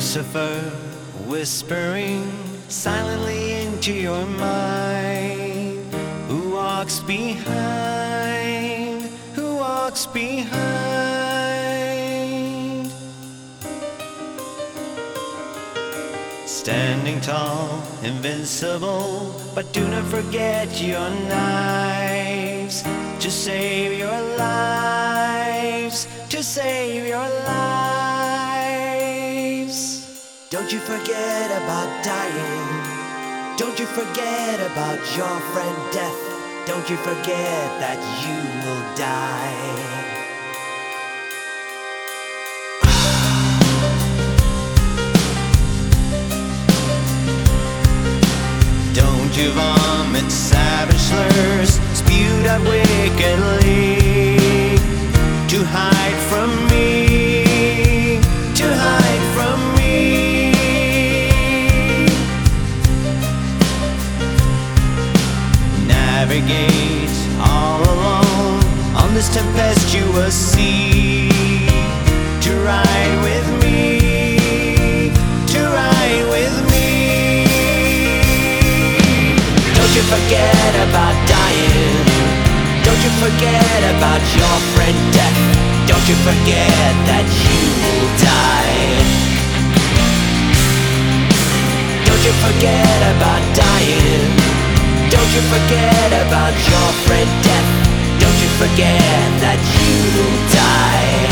Lucifer whispering silently into your mind. Who walks behind? Who walks behind? Standing tall, invincible, but do not forget your knives to save your lives, to save your lives. Don't you forget about dying. Don't you forget about your friend death. Don't you forget that you will die. Don't you vomit savage slurs spewed out wickedly to hide from me, to hide from me. Navigate all alone on this tempestuous sea to ride with me, to ride with me. Don't you forget about dying. Don't you forget about your friend death. Don't you forget that you will die. Don't you forget about dying. Don't you forget about your friend death. Don't you forget that you will die.